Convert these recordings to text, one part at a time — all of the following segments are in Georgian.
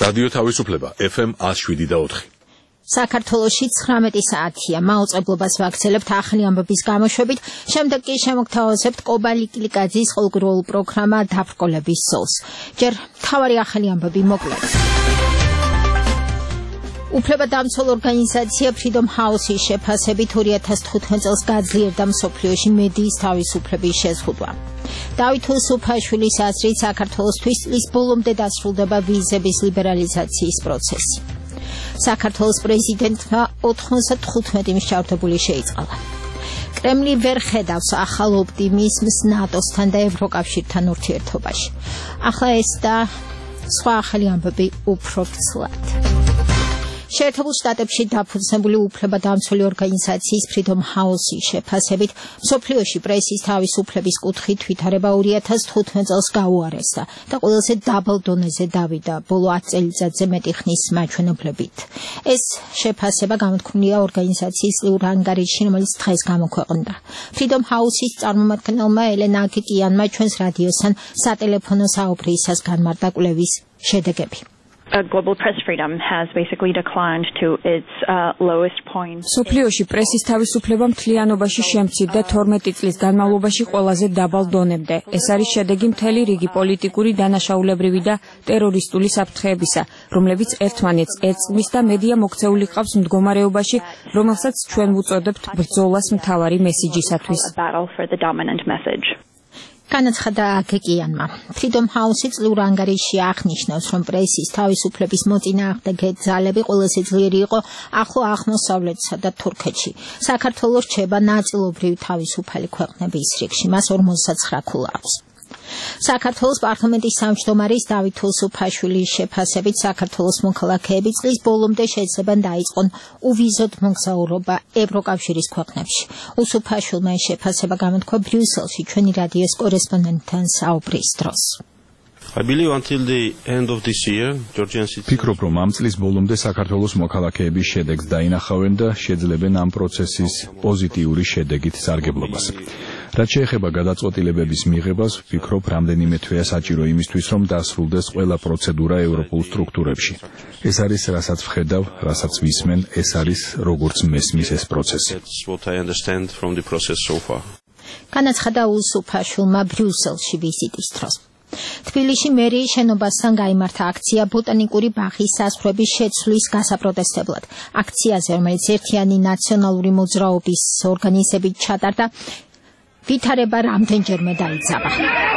რადიო თავისუფლება FM 107.4. საქართველოში 19 საათია. მაუწყებლობას ვაგრძელებთ ახალი ამბების გამოშვებით, შემდეგ კი შემოგთავაზებთ კობა ლიკლიკაძის ყოველდღიურ პროგრამა დაბრკოლების ზოლს. ჯერ მთავარი ახალი ამბები მოკლედ. უფლებადამცველ ორგანიზაცია Freedom House-ის შეფასებით 2015 წელს გაძლიერდა მსოფლიოში მედიის თავისუფლების შეზღუდვა. დავით უსუფაშვილის აზრით საქართველოსთვის წლის ბოლომდე დასრულდება ვიზების ლიბერალიზაციის პროცესი. საქართველოს პრეზიდენტმა 95 მსჯავრდებული შეიწყალა. კრემლი ვერ ხედავს ახალ ოპტიმიზმს ნატოსთან და ევროკავშირთან ურთიერთობაში. ახლა ეს და სხვა ახალი ამბები უფრო ცვლად. შეერთებულ შტატებში დაფუძნებული უფლებადამცველი ორგანიზაციის Freedom House-ის შეფასებით მსოფლიოში პრესის თავისუფლების კუთხით ვითარება 2015 წელს გაუარესდა და ყველაზე დაბალ დონეზე დავიდა ბოლო 10 წელიწადზე მეტი ხნის მაჩვენებლებით. ეს შეფასება გამოთქმულია ორგანიზაციის წლიურ ანგარიშში, რომელიც დღეს გამოქვეყნდა. Freedom House-ის წარმომადგენელმა ელენა აკიკიანმა ჩვენს რადიოსთან სატელეფონო საუბრისას განმარტა კვლევის შედეგები. Global press freedom has basically declined to its lowest point. სოფლიოში პრესის თავისუფლება მთლიანობაში შემცირდა 12 წლის განმავლობაში ყველაზე დაბალ დონემდე. ეს არის შედეგი მთელი რიგი პოლიტიკური, დანაშაულებრივი და ტერორისტული საფრთხეებისა, რომლებიც ერთმანეთს ერწყმის და მედია მოქცეული ყავს მდგომარეობაში, რომელსაც ჩვენ ვუწოდებთ ბრძოლას მთავარი მესიჯისათვის. განაცხადა აკიკიანმა. Freedom House-ი წლიურ ანგარიშში აღნიშნავს, რომ პრესის თავისუფლების მოწინააღმდეგე ძალები ყველაზე ძლიერი იყო ახლო აღმოსავლეთსა და თურქეთში. საქართველოს რჩება ნაწილობრივ თავისუფალი ქვეყნების რიგში, მას 59 ქულა აქვს. საქართველოს პარლამენტის თავმჯდომარის დავით უსუფაშვილის შეფასებით საქართველოს მოქალაქეები წლის ბოლომდე შეძლებენ დაიწყონ უვიზოდ მოგზაურობა ევროკავშირის ქვეყნებში. უსუფაშვილმა ეს შეფასება გამოთქვა ბრიუსელში ჩვენი რადიოს კორესპონდენტთან საუბრის დროს. ფიქრობ, რომ ამ წლის ბოლომდე საქართველოს მოქალაქეების შედეგს დაინახავენ და შეძლებენ ამ პროცესის პოზიტიური შედეგით სარგებლობას. რაც შეეხება გადაწყვეტილებების მიღებას, ვფიქრობ, რამდენიმე თვეა საჭირო იმისთვის, რომ დასრულდეს ყველა პროცედურა ევროპულ სტრუქტურებში. ეს არის, რასაც ვხედავ, რასაც ვისმენ, ეს არის, როგორც მესმის ეს პროცესი. განაცხადა უსუფაშვილმა ბრიუსელში ვიზიტის დროს. თბილისში მერიის შენობასთან გაიმართა აქცია ბოტანიკური ბაღის საზღვრების შეცვლის გასაპროტესტებლად. აქციაზე, რომელიც ერთიანი ნაციონალური მოძრაობის ორგანიზებით ჩატარდა, ვითარება რამდენჯერმე დაიძაბა.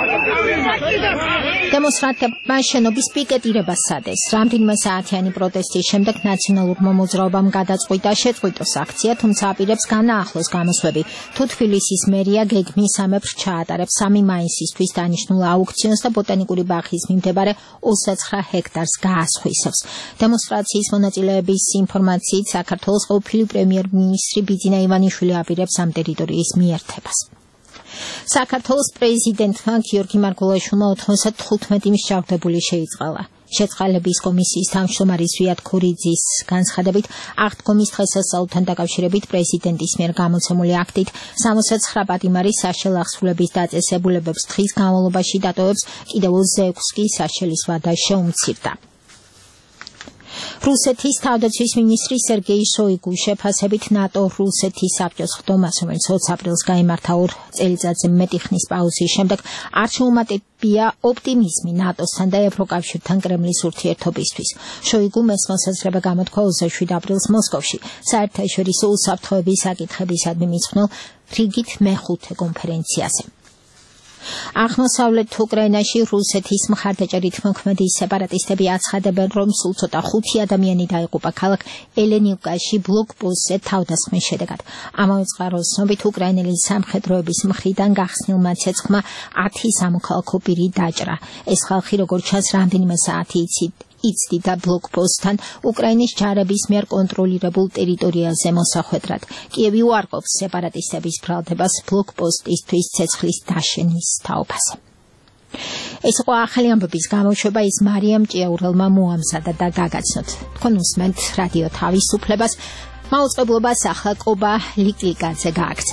დემონსტრანტებმა შენობის პიკეტირებას სადეს. რამდენიმე საათიანი პროტესტის შემდეგ ნაციონალურმა მოძრაობამ გადაწყვიტა შეწყვიტოს აქცია, თუმცა აპირებს განაახლოს გამოსვლები. თუ თბილისის მერია გეგმის ამებრ ჩაატარებს 3 მაისისთვის დანიშნულ აუქციონს და ბოტანიკური ბაღის მიმდებარე 29 ჰექტარს გაასხვისებს. დემონსტრაციის მონაწილეების ინფორმაციით საქართველოს ყოფილი პრემიერ-მინისტრი ბიძინა ივანიშვილი აპირებს ამ ტერიტორიის მიერთებას. საქართველოს პრეზიდენტმა გიორგი მარგველაშვილმა 95 მსჯავრდებული შეიწყალა. შეწყალების კომისიის თავმჯდომარი ზვიად ქურიძის განცხადებით, აღდგომის დღესასწაულთან დაკავშირებით პრეზიდენტის მიერ გამოცემული აქტით 69 პატიმარი საშელახსრულების დაწესებულებებს დღის განმავლობაში დატოვებს, კიდევ 26 კი საშელის ვადა შეუმცირდა. რუსეთის თავდაცვის მინისტრი სერგეი შოიგუს შეფასებით ნატო-რუსეთის საბჭოს ხდომას, რომელიც 20 აპრილს გაიმართა 2 წელიწადზე მეტი ხნის პაუზის შემდეგ, არ შეუმატებია ოპტიმიზმი ნატოსთან და ევროკავშირთან კრემლის ურთიერთობისთვის. შოიგუმ ეს მოსაზრება გამოთქვა 27 აპრილს მოსკოვში, საერთაშორისო უსაფრთხოების საკითხებისადმი მიძღვნილ რიგით მეხუთე კონფერენციაზე. აღმოსავლეთ უკრაინაში რუსეთის მხარდაჭერით მოქმედი სეპარატისტები აცხადებენ, რომ სულ ცოტა 5 ადამიანი დაიღუპა ქალაქ ელენივკაში ბლოკპოსტზე თავდასხმის შედეგად. ამავე წყაროს ცნობით, უკრაინელი სამხედროების მხრიდან გახსნილმა ცეცხლმა 10 სამოქალაქო პირი დაჭრა. ეს ხალხი, როგორც ჩანს, რამდენიმე საათი იცდიდა ბლოკპოსტთან უკრაინის ჯარების მიერ კონტროლირებულ ტერიტორიაზე მოსახვედრად. კიევი უარყოფს სეპარატისტების ბრალდებას ბლოკპოსტისთვის ცეცხლის დაშენის თაობაზე. ეს იყო ახალი ამბების გამოშვება, ის მარიამ ჭიაურელმა მოამზადა და გაგაცნოთ. თქვენ უსმენთ რადიო თავისუფლებას. მაუწყებლობას ახლა კობა ლიკლიკაძე გააქცევს.